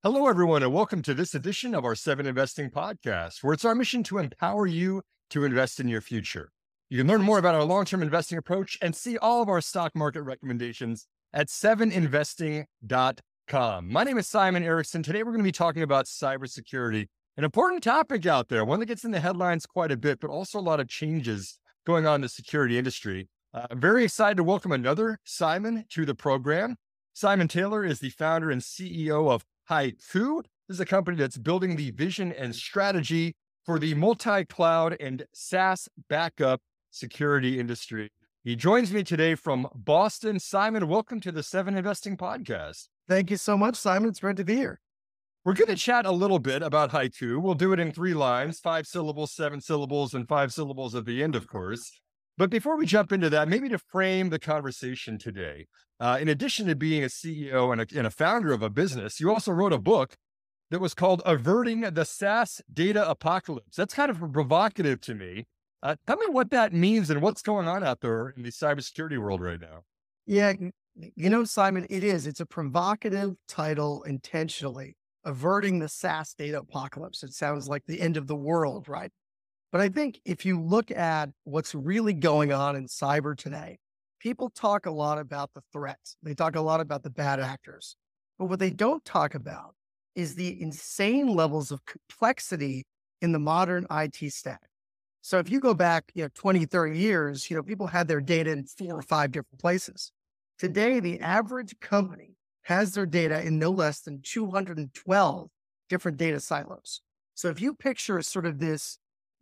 Hello, everyone, and welcome to this edition of our Seven Investing Podcast, where it's our mission to empower you to invest in your future. You can learn more about our long term investing approach and see all of our stock market recommendations at seveninvesting.com. My name is Simon Erickson. Today, we're going to be talking about cybersecurity, an important topic out there, one that gets in the headlines quite a bit, but also a lot of changes going on in the security industry. I'm very excited to welcome another Simon to the program. Simon Taylor is the founder and CEO of Haiku. This is a company that's building the vision and strategy for the multi-cloud and SaaS backup security industry. He joins me today from Boston. Simon, welcome to the Seven Investing Podcast. Thank you so much, Simon. It's great to be here. We're going to chat a little bit about Haiku. We'll do it in 3 lines, 5 syllables, 7 syllables, and 5 syllables at the end, of course. But before we jump into that, maybe to frame the conversation today, in addition to being a CEO and a founder of a business, you also wrote a book that was called Averting the SaaS Data Apocalypse. That's kind of provocative to me. Tell me what that means and what's going on out there in the cybersecurity world right now. Yeah, Simon, it's a provocative title intentionally, Averting the SaaS Data Apocalypse. It sounds like the end of the world, right? But I think if you look at what's really going on in cyber today, people talk a lot about the threats. They talk a lot about the bad actors. But what they don't talk about is the insane levels of complexity in the modern IT stack. So if you go back, 20, 30 years, people had their data in 4 or 5 different places. Today, the average company has their data in no less than 212 different data silos. So if you picture sort of this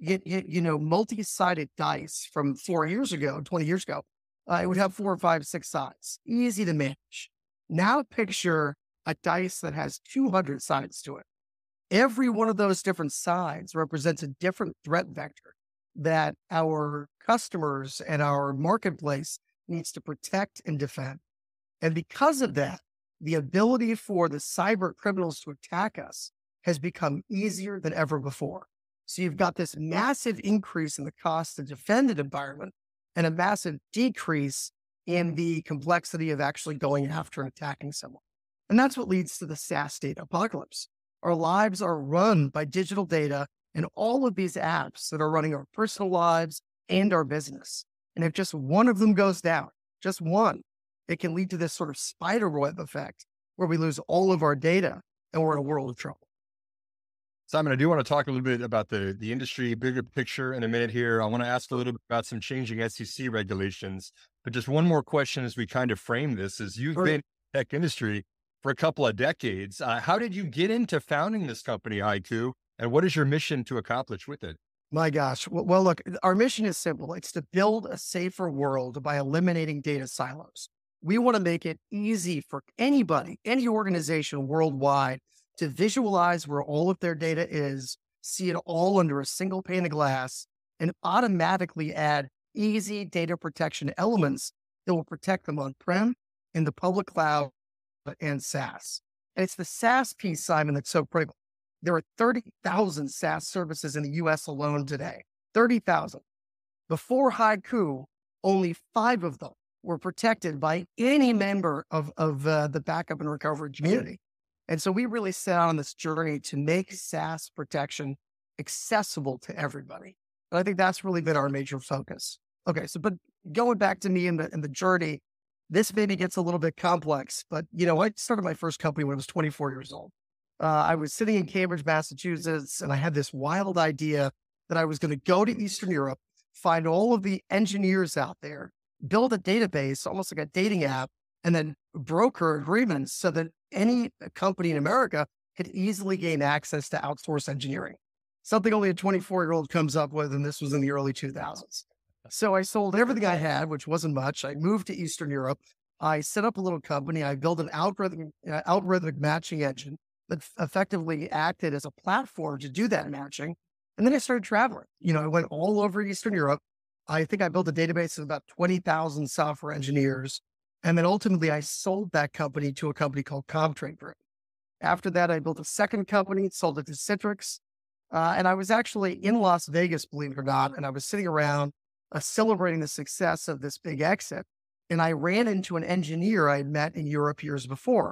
multi-sided dice from 4 years ago, 20 years ago, it would have 4 or 5, 6 sides, easy to manage. Now picture a dice that has 200 sides to it. Every one of those different sides represents a different threat vector that our customers and our marketplace needs to protect and defend. And because of that, the ability for the cyber criminals to attack us has become easier than ever before. So you've got this massive increase in the cost to defend an environment and a massive decrease in the complexity of actually going after and attacking someone. And that's what leads to the SaaS data apocalypse. Our lives are run by digital data and all of these apps that are running our personal lives and our business. And if just one of them goes down, just one, it can lead to this sort of spider web effect where we lose all of our data and we're in a world of trouble. Simon, I do want to talk a little bit about the industry, bigger picture in a minute here. I want to ask a little bit about some changing SEC regulations. But just one more question as we kind of frame this is you've been in the tech industry for a couple of decades. How did you get into founding this company, Haiku? And what is your mission to accomplish with it? My gosh. Well, look, our mission is simple. It's to build a safer world by eliminating data silos. We want to make it easy for anybody, any organization worldwide to visualize where all of their data is, see it all under a single pane of glass, and automatically add easy data protection elements that will protect them on-prem, in the public cloud, and SaaS. And it's the SaaS piece, Simon, that's so critical. There are 30,000 SaaS services in the US alone today. 30,000. Before Haiku, only 5 of them were protected by any member of the backup and recovery community. And so we really set out on this journey to make SaaS protection accessible to everybody. And I think that's really been our major focus. Okay, but going back to me in the journey, this maybe gets a little bit complex, but I started my first company when I was 24 years old. I was sitting in Cambridge, Massachusetts, and I had this wild idea that I was going to go to Eastern Europe, find all of the engineers out there, build a database, almost like a dating app, and then broker agreements so that any company in America could easily gain access to outsource engineering. Something only a 24-year-old comes up with, and this was in the early 2000s. So I sold everything I had, which wasn't much. I moved to Eastern Europe. I set up a little company. I built an algorithmic matching engine that effectively acted as a platform to do that matching. And then I started traveling. I went all over Eastern Europe. I think I built a database of about 20,000 software engineers. And then ultimately I sold that company to a company called Comtrade Group. After that, I built a second company, sold it to Citrix. And I was actually in Las Vegas, believe it or not. And I was sitting around celebrating the success of this big exit. And I ran into an engineer I had met in Europe years before.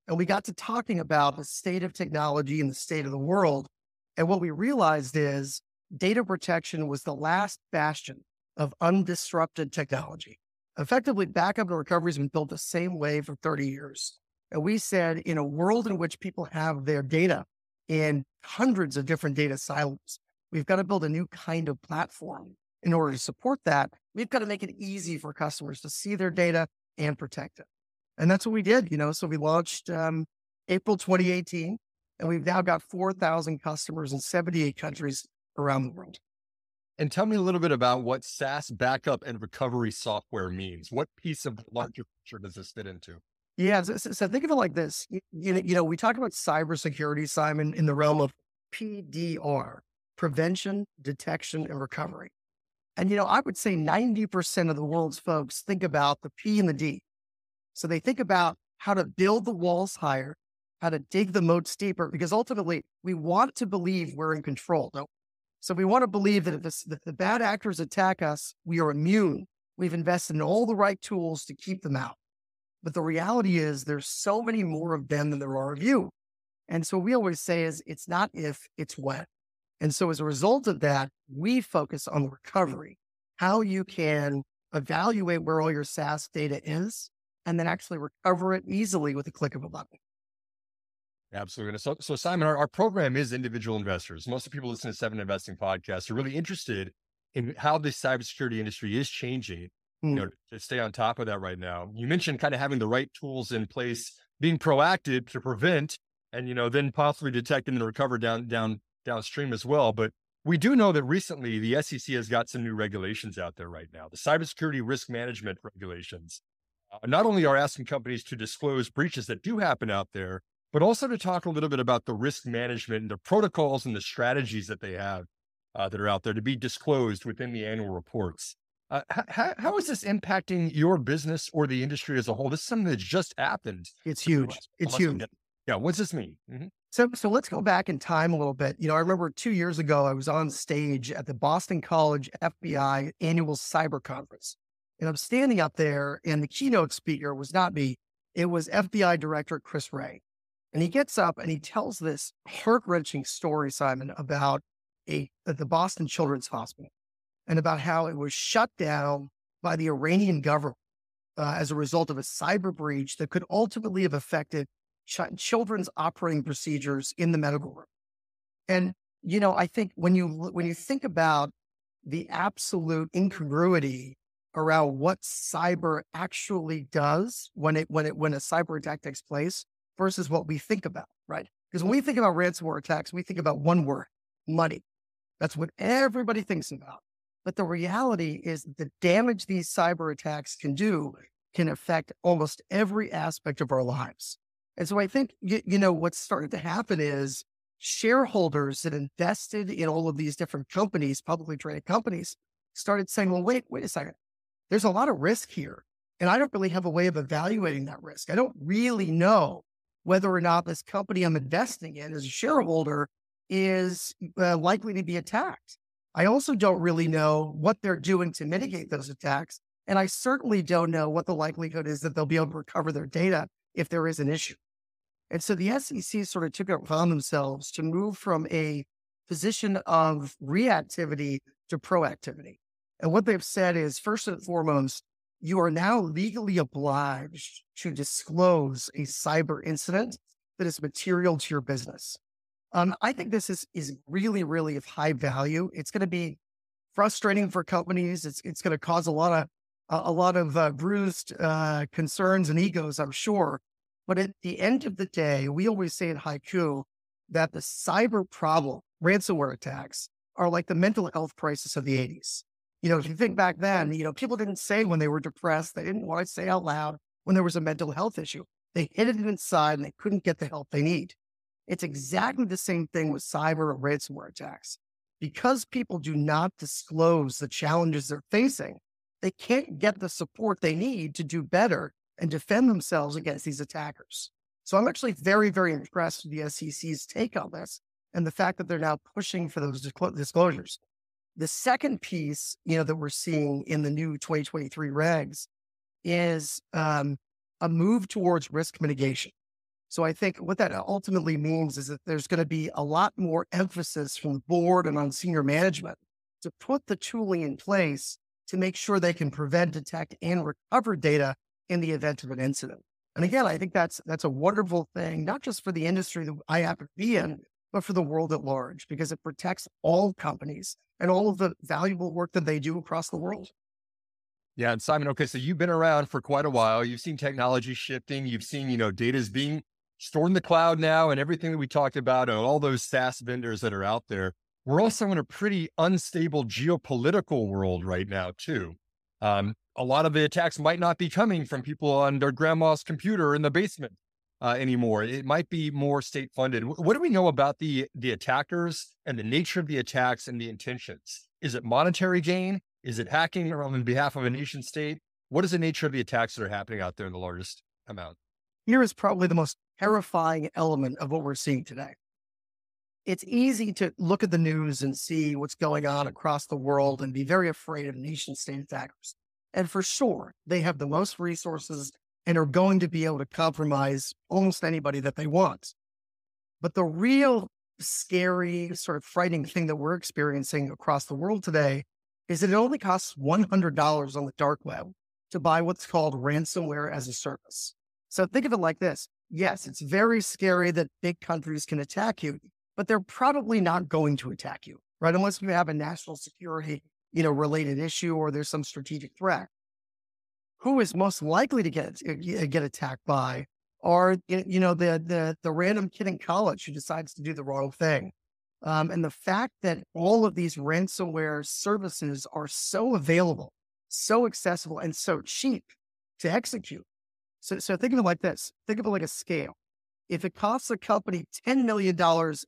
And we got to talking about the state of technology and the state of the world. And what we realized is data protection was the last bastion of undisrupted technology. Effectively, backup and recovery has been built the same way for 30 years. And we said, in a world in which people have their data in hundreds of different data silos, we've got to build a new kind of platform. In order to support that, we've got to make it easy for customers to see their data and protect it. And that's what we did, So we launched April 2018, and we've now got 4,000 customers in 78 countries around the world. And tell me a little bit about what SaaS backup and recovery software means. What piece of the larger picture does this fit into? Yeah, so think of it like this. We talk about cybersecurity, Simon, in the realm of PDR, prevention, detection, and recovery. And, I would say 90% of the world's folks think about the P and the D. So they think about how to build the walls higher, how to dig the moats deeper, because ultimately we want to believe we're in control. No? So we want to believe that if the bad actors attack us, we are immune. We've invested in all the right tools to keep them out. But the reality is there's so many more of them than there are of you. And so we always say is it's not if, it's when. And so as a result of that, we focus on the recovery, how you can evaluate where all your SaaS data is, and then actually recover it easily with a click of a button. Absolutely. So Simon, our program is individual investors. Most of the people listening to Seven Investing Podcasts are really interested in how the cybersecurity industry is changing, to stay on top of that right now. You mentioned kind of having the right tools in place, being proactive to prevent, and, then possibly detect and then recover downstream as well. But we do know that recently the SEC has got some new regulations out there right now, the cybersecurity risk management regulations. Not only are asking companies to disclose breaches that do happen out there, but also to talk a little bit about the risk management and the protocols and the strategies that they have that are out there to be disclosed within the annual reports. How is this impacting your business or the industry as a whole? This is something that just happened. It's huge. It's huge. Yeah. What's this mean? Mm-hmm. So let's go back in time a little bit. I remember 2 years ago, I was on stage at the Boston College FBI annual cyber conference. And I'm standing up there, and the keynote speaker was not me. It was FBI Director Chris Wray. And he gets up and he tells this heart-wrenching story, Simon, about the Boston Children's Hospital and about how it was shut down by the Iranian government as a result of a cyber breach that could ultimately have affected children's operating procedures in the medical room. And, I think when you think about the absolute incongruity around what cyber actually does when a cyber attack takes place versus what we think about, right? Because when we think about ransomware attacks, we think about one word, money. That's what everybody thinks about. But the reality is the damage these cyber attacks can do can affect almost every aspect of our lives. And so I think, what's started to happen is shareholders that invested in all of these different companies, publicly traded companies, started saying, well, wait a second. There's a lot of risk here. And I don't really have a way of evaluating that risk. I don't really know whether or not this company I'm investing in as a shareholder is likely to be attacked. I also don't really know what they're doing to mitigate those attacks. And I certainly don't know what the likelihood is that they'll be able to recover their data if there is an issue. And so the SEC sort of took it upon themselves to move from a position of reactivity to proactivity. And what they've said is, first and foremost, you are now legally obliged to disclose a cyber incident that is material to your business. I think this is really, really of high value. It's going to be frustrating for companies. It's going to cause a lot of bruised concerns and egos, I'm sure. But at the end of the day, we always say at Haiku that the cyber problem, ransomware attacks, are like the mental health crisis of the 80s. If you think back then, people didn't say when they were depressed, they didn't want to say out loud when there was a mental health issue. They hid it inside and they couldn't get the help they need. It's exactly the same thing with cyber or ransomware attacks. Because people do not disclose the challenges they're facing, they can't get the support they need to do better and defend themselves against these attackers. So I'm actually very, very impressed with the SEC's take on this and the fact that they're now pushing for those disclosures. The second piece, that we're seeing in the new 2023 regs is a move towards risk mitigation. So I think what that ultimately means is that there's going to be a lot more emphasis from the board and on senior management to put the tooling in place to make sure they can prevent, detect, and recover data in the event of an incident. And again, I think that's a wonderful thing, not just for the industry that I happen to be in, but for the world at large, because it protects all companies and all of the valuable work that they do across the world. Yeah. And Simon, okay, so you've been around for quite a while. You've seen technology shifting. You've seen, data is being stored in the cloud now and everything that we talked about and all those SaaS vendors that are out there. We're also in a pretty unstable geopolitical world right now, too. A lot of the attacks might not be coming from people on their grandma's computer in the basement anymore. It might be more state funded. What do we know about the attackers and the nature of the attacks and the intentions? Is it monetary gain? Is it hacking on behalf of a nation state? What is the nature of the attacks that are happening out there in the largest amount? Here is probably the most terrifying element of what we're seeing today. It's easy to look at the news and see what's going on across the world and be very afraid of nation state attackers. And for sure, they have the most resources and are going to be able to compromise almost anybody that they want. But the real scary, sort of frightening thing that we're experiencing across the world today is that it only costs $100 on the dark web to buy what's called ransomware as a service. So think of it like this. Yes, it's very scary that big countries can attack you, but they're probably not going to attack you, right? Unless you have a national security, related issue or there's some strategic threat. Who is most likely to get attacked by are, the random kid in college who decides to do the wrong thing. And the fact that all of these ransomware services are so available, so accessible, and so cheap to execute. So think of it like this. Think of it like a scale. If it costs a company $10 million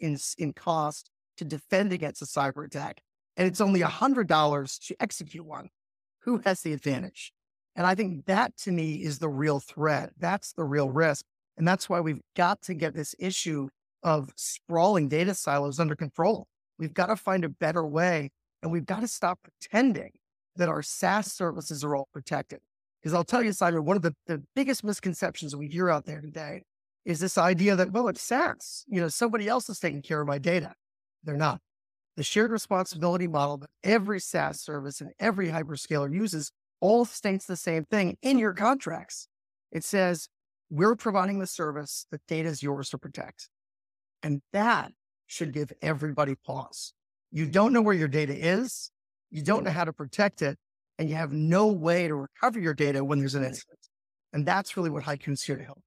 in cost to defend against a cyber attack, and it's only $100 to execute one, who has the advantage? And I think that, to me, is the real threat. That's the real risk. And that's why we've got to get this issue of sprawling data silos under control. We've got to find a better way, and we've got to stop pretending that our SaaS services are all protected. Because I'll tell you, Simon, one of the biggest misconceptions we hear out there today is this idea that, well, it's SaaS. Somebody else is taking care of my data. They're not. The shared responsibility model that every SaaS service and every hyperscaler uses all states the same thing in your contracts. It says, we're providing the service, the data is yours to protect. And that should give everybody pause. You don't know where your data is, you don't know how to protect it, and you have no way to recover your data when there's an incident. And that's really what Haiku's here to help.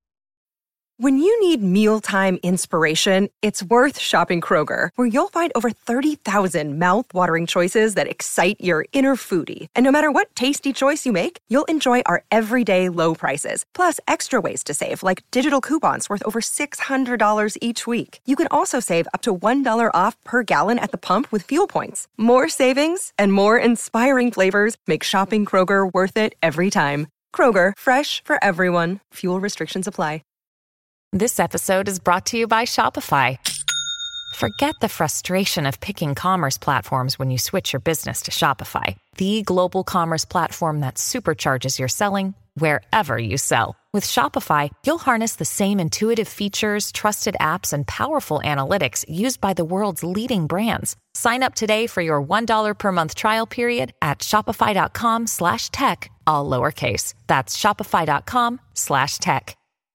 When you need mealtime inspiration, it's worth shopping Kroger, where you'll find over 30,000 mouth-watering choices that excite your inner foodie. And no matter what tasty choice you make, you'll enjoy our everyday low prices, plus extra ways to save, like digital coupons worth over $600 each week. You can also save up to $1 off per gallon at the pump with fuel points. More savings and more inspiring flavors make shopping Kroger worth it every time. Kroger, fresh for everyone. Fuel restrictions apply. This episode is brought to you by Shopify. Forget the frustration of picking commerce platforms when you switch your business to Shopify, the global commerce platform that supercharges your selling wherever you sell. With Shopify, you'll harness the same intuitive features, trusted apps, and powerful analytics used by the world's leading brands. Sign up today for your $1 per month trial period at shopify.com/tech, all lowercase. That's shopify.com/tech.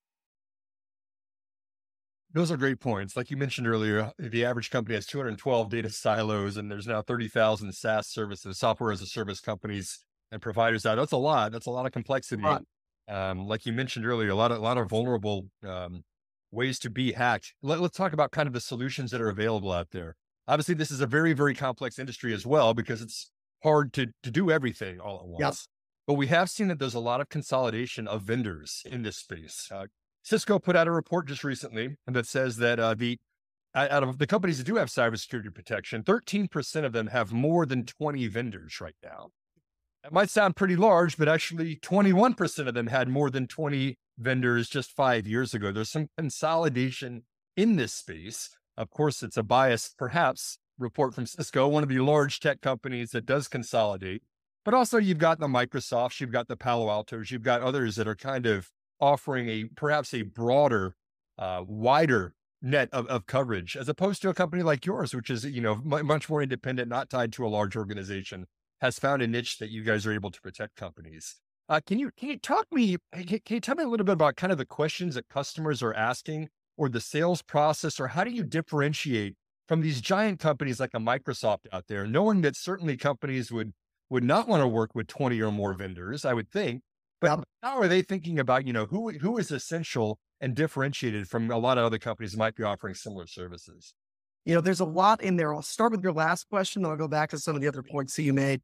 Those are great points. Like you mentioned earlier, the average company has 212 data silos, and there's now 30,000 SaaS services, software as a service companies and providers out. That's a lot. That's a lot of complexity. Like you mentioned earlier, a lot of vulnerable ways to be hacked. Let's talk about kind of the solutions that are available out there. Obviously, this is a very, very complex industry as well, because it's hard to do everything all at once. Yes. But we have seen that there's a lot of consolidation of vendors in this space. Cisco put out a report just recently that says that out of the companies that do have cybersecurity protection, 13% of them have more than 20 vendors right now. That might sound pretty large, but actually 21% of them had more than 20 vendors just 5 years ago. There's some consolidation in this space. Of course, it's a biased, perhaps, report from Cisco, one of the large tech companies that does consolidate. But also you've got the Microsofts, you've got the Palo Altos, you've got others that are kind of offering perhaps a broader wider net of coverage, as opposed to a company like yours, which is, much more independent, not tied to a large organization, has found a niche that you guys are able to protect companies. Can you tell me a little bit about kind of the questions that customers are asking, or the sales process, or how do you differentiate from these giant companies like a Microsoft out there, knowing that certainly companies would not want to work with 20 or more vendors, I would think, but how are they thinking about, who is essential and differentiated from a lot of other companies that might be offering similar services? There's a lot in there. I'll start with your last question, and I'll go back to some of the other points that you made.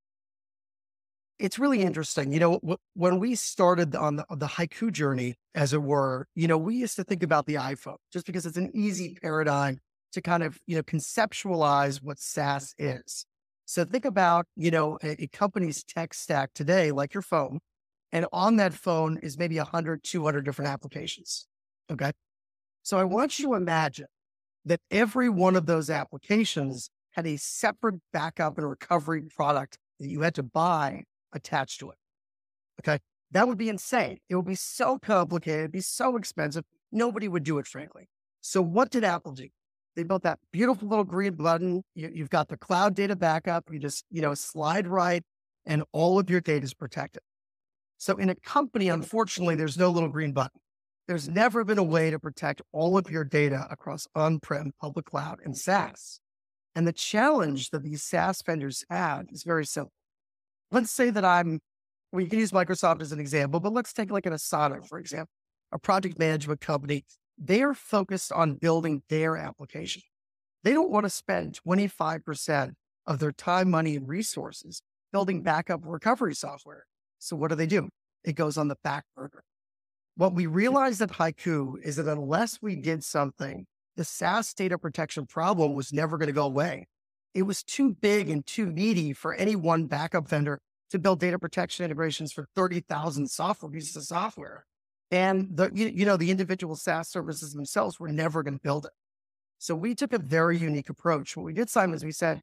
It's really interesting. When we started on the Haiku journey, as it were, we used to think about the iPhone just because it's an easy paradigm to kind of, conceptualize what SaaS is. So think about, a company's tech stack today, like your phone, and on that phone is maybe 100, 200 different applications. Okay. So I want you to imagine that every one of those applications had a separate backup and recovery product that you had to buy attached to it. Okay. That would be insane. It would be so complicated. It'd be so expensive. Nobody would do it, frankly. So what did Apple do? They built that beautiful little green button. You've got the cloud data backup. You just, slide right and all of your data is protected. So in a company, unfortunately, there's no little green button. There's never been a way to protect all of your data across on-prem, public cloud, and SaaS. And the challenge that these SaaS vendors have is very simple. Let's say that we can use Microsoft as an example, but let's take like an Asana, for example, a project management company. They are focused on building their application. They don't want to spend 25% of their time, money, and resources building backup recovery software. So what do? It goes on the back burner. What we realized at Haiku is that unless we did something, the SaaS data protection problem was never going to go away. It was too big and too meaty for any one backup vendor to build data protection integrations for 30,000 pieces of software. And the individual SaaS services themselves were never going to build it. So we took a very unique approach. What we did, Simon, is we said,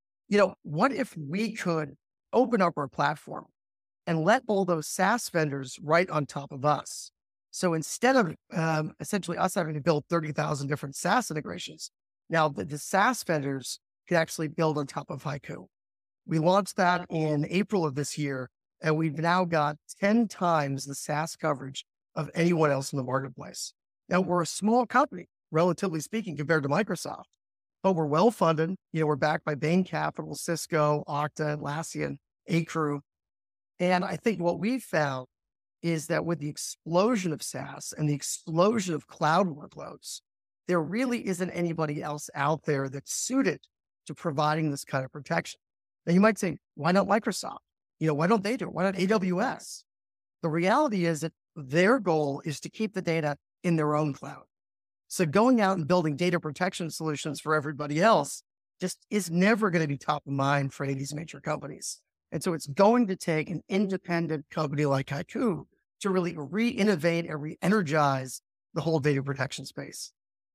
what if we could open up our platform and let all those SaaS vendors right on top of us? So instead of essentially us having to build 30,000 different SaaS integrations, now the SaaS vendors could actually build on top of Haiku. We launched that in April of this year, and we've now got 10 times the SaaS coverage of anyone else in the marketplace. Now, we're a small company, relatively speaking, compared to Microsoft, but we're well-funded. We're backed by Bain Capital, Cisco, Okta, Atlassian, Acrew. And I think what we've found is that with the explosion of SaaS and the explosion of cloud workloads, there really isn't anybody else out there that's suited to providing this kind of protection. Now you might say, why not Microsoft? Why don't they do it? Why not AWS? The reality is that their goal is to keep the data in their own cloud. So going out and building data protection solutions for everybody else just is never going to be top of mind for any of these major companies. And so it's going to take an independent company like Haiku to really re-innovate and re-energize the whole data protection space.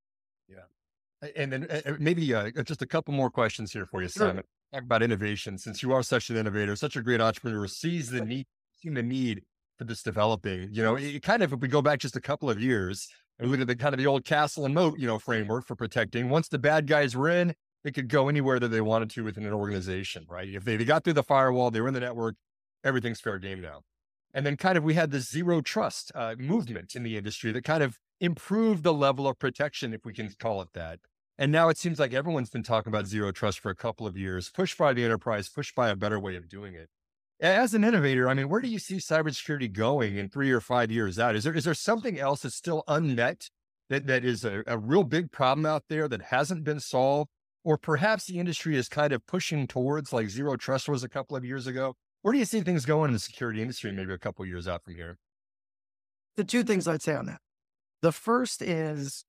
Yeah. And then maybe just a couple more questions here for you, Simon. Sure. Talk about innovation. Since you are such an innovator, such a great entrepreneur, seeing the need for this developing, it kind of, if we go back just a couple of years and look at the kind of the old castle and moat, framework for protecting, once the bad guys were in, they could go anywhere that they wanted to within an organization, right? If they got through the firewall, they were in the network, everything's fair game now. And then kind of we had this zero trust movement in the industry that kind of improved the level of protection, if we can call it that. And now it seems like everyone's been talking about zero trust for a couple of years, pushed by the enterprise, pushed by a better way of doing it. As an innovator, I mean, where do you see cybersecurity going in 3 or 5 years out? Is there something else that's still unmet that is a real big problem out there that hasn't been solved? Or perhaps the industry is kind of pushing towards like zero trust was a couple of years ago. Where do you see things going in the security industry maybe a couple of years out from here? The two things I'd say on that. The first is,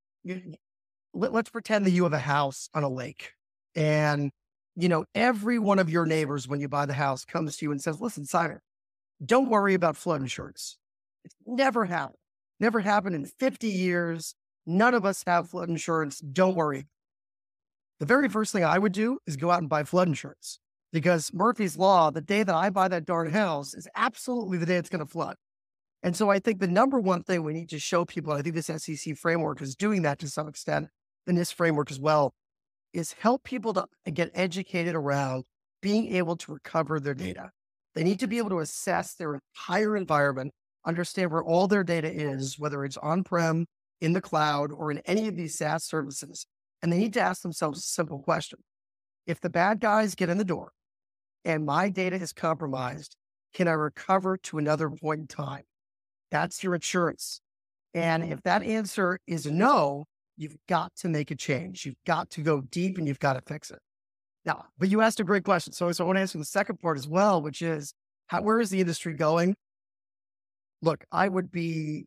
let's pretend that you have a house on a lake and, every one of your neighbors, when you buy the house, comes to you and says, listen, Simon, don't worry about flood insurance. It's never happened in 50 years. None of us have flood insurance. Don't worry. The very first thing I would do is go out and buy flood insurance, because Murphy's Law, the day that I buy that darn house is absolutely the day it's going to flood. And so I think the number one thing we need to show people, and I think this SEC framework is doing that to some extent, and this framework as well, is help people to get educated around being able to recover their data. They need to be able to assess their entire environment, understand where all their data is, whether it's on-prem, in the cloud, or in any of these SaaS services. And they need to ask themselves a simple question. If the bad guys get in the door and my data is compromised, can I recover to another point in time? That's your insurance. And if that answer is no, you've got to make a change. You've got to go deep and you've got to fix it. Now, but you asked a great question. So I want to answer the second part as well, which is where is the industry going? Look, I would be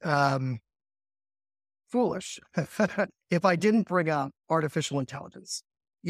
foolish if I didn't bring up artificial intelligence.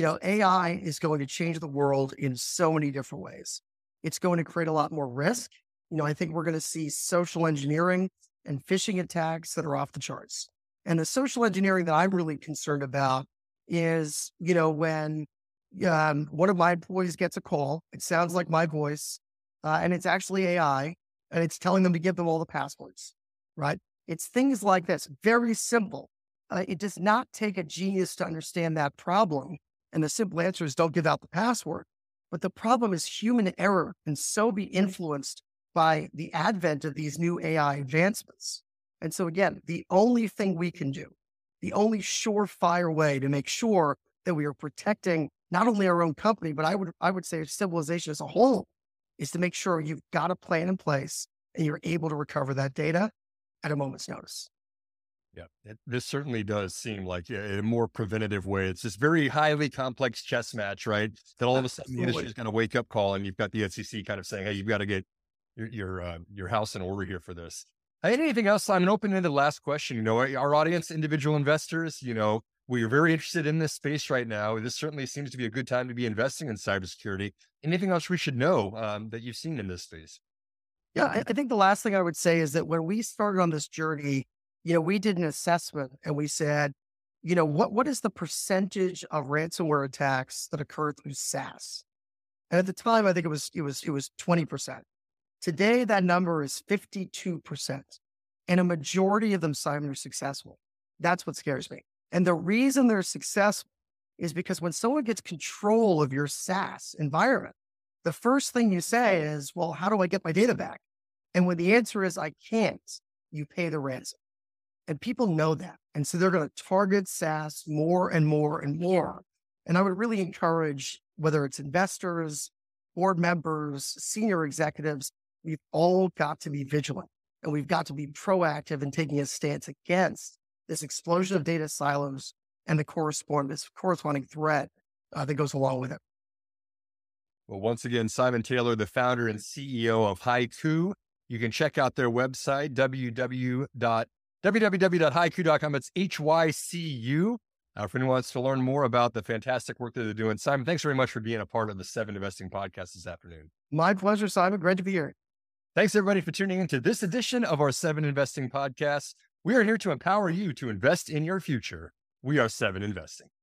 AI is going to change the world in so many different ways. It's going to create a lot more risk. I think we're going to see social engineering and phishing attacks that are off the charts. And the social engineering that I'm really concerned about is, when one of my employees gets a call, it sounds like my voice, and it's actually AI, and it's telling them to give them all the passwords, right? It's things like this, very simple. It does not take a genius to understand that problem. And the simple answer is don't give out the password. But the problem is human error can so be influenced by the advent of these new AI advancements. And so again, the only thing we can do, the only surefire way to make sure that we are protecting not only our own company, but I would say civilization as a whole, is to make sure you've got a plan in place and you're able to recover that data at a moment's notice. Yeah, this certainly does seem like a more preventative way. It's this very highly complex chess match, right? That all of a sudden the industry is going to wake up call, and you've got the SEC kind of saying, "Hey, you've got to get your house in order here for this." Anything else, Simon? Open-ended last question. Our audience, individual investors, we are very interested in this space right now. This certainly seems to be a good time to be investing in cybersecurity. Anything else we should know that you've seen in this space? Yeah, I think the last thing I would say is that when we started on this journey, we did an assessment and we said, what is the percentage of ransomware attacks that occur through SaaS? And at the time, I think it was 20%. Today, that number is 52%. And a majority of them, Simon, are successful. That's what scares me. And the reason they're successful is because when someone gets control of your SaaS environment, the first thing you say is, well, how do I get my data back? And when the answer is, I can't, you pay the ransom. And people know that. And so they're going to target SaaS more and more and more. And I would really encourage, whether it's investors, board members, senior executives, we've all got to be vigilant and we've got to be proactive in taking a stance against this explosion of data silos and the corresponding threat that goes along with it. Well, once again, Simon Taylor, the founder and CEO of HYCU. You can check out their website, www.hycu.com. It's HYCU. If anyone wants to learn more about the fantastic work that they're doing. Simon, thanks very much for being a part of the 7 Investing Podcast this afternoon. My pleasure, Simon. Great to be here. Thanks, everybody, for tuning into this edition of our 7 Investing Podcast. We are here to empower you to invest in your future. We are 7 Investing.